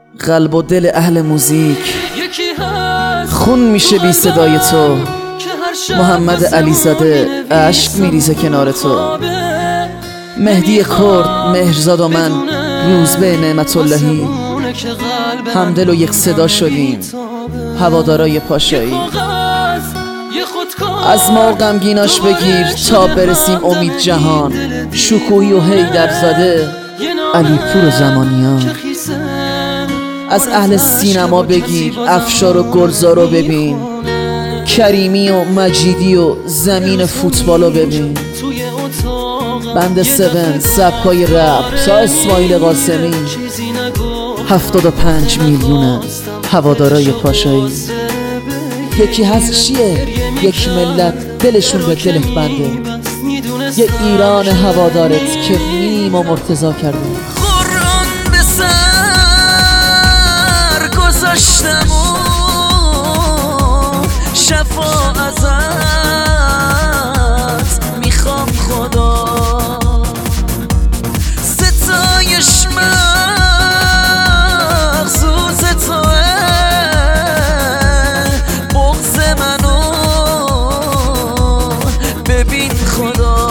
قلب و دل اهل موزیک خون میشه بی صدای تو. محمد علیزاده عشق میریزه کنار تو. مهدی کرد، مهرزاد و من، روزبه نعمت اللهی، همدل و یک صدا شدیم، هوادارای پاشایی. از ما غمگیناش بگیر تا برسیم امید جهان. شکوهی و حیدرزاده، علی پور و زمانیان. از اهل سینما بگیر افشار و گلزارو ببین، کریمی و مجیدی و زمین فوتبالو ببین. بند 7 سبکای رپ تا اسماعیل قاسمی، 75 میلیون هوادارای پاشایی. یکی هست چیه؟ یک ملت دلشون به دلت بنده، یه ایران هوادارت که میم و مرتضا کرده. قرآن به سر گذاشتم و شفا ازت میخوام خدا، ستایش مخصوص توه، بغض منو ببین خدا.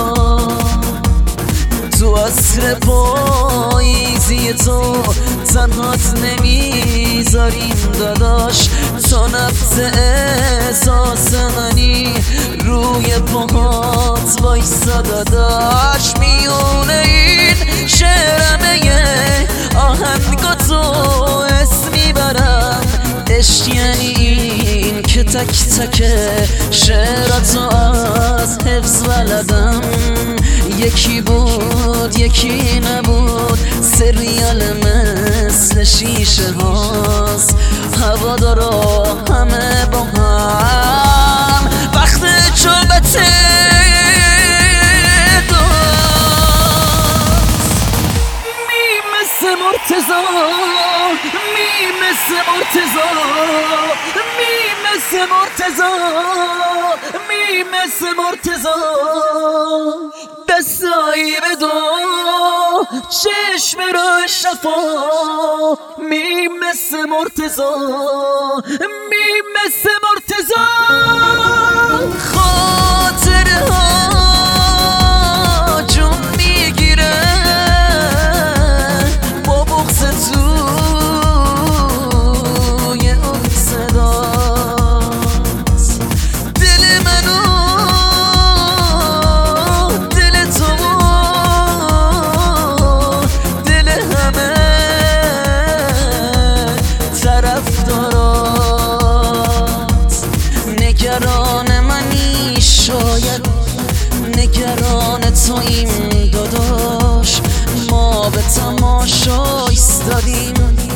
تو عصر پاییزی تو تنهات نمیذاریم داداش، تا نفس احساس منی روی پاهات وایسا داداش. میونه این شعرمه آهنگا تو اسم میبرم، عشق یعنی این که تک تک شعراتو از حفظ بلدم. یکی بود یکی نبود، سریال مثل شیشه هاست، هوادارا همه با هم، وقت جوبت مرتضا، می مثل مرتضا، می مثل مرتضا، می مثل مرتضا. دستایی به دو چشم رو شفا، می مثل مرتضا، می مثل مرتضا. خاطره ها جون میگیره با بغض توی اون صدات. دل منو دل تو دل همه طرفدارات. نگران منی شاید نگران توییم داداش، ما به تماشا ایستادیم،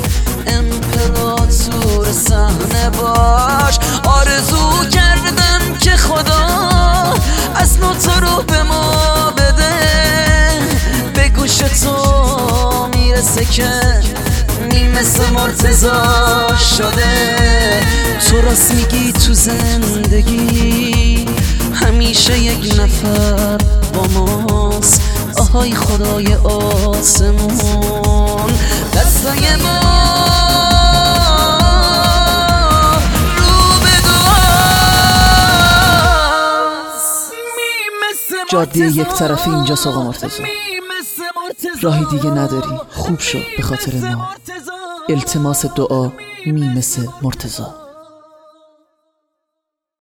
امپراتور صحنه باش. آرزو کردم که خدا از نو تو رو به ما بده، به گوش تو میرسه که می مثل مرتضا شده. تو راست میگی تو زندگی همیشه یک نفر با ماست، آهای خدای آسمون، دستای ما رو به دعاست. جاده یک طرفی اینجاست آقا مرتضا، راهی دیگه نداری، خوب شو به خاطر ما. التماس دعا می مثل مرتضا.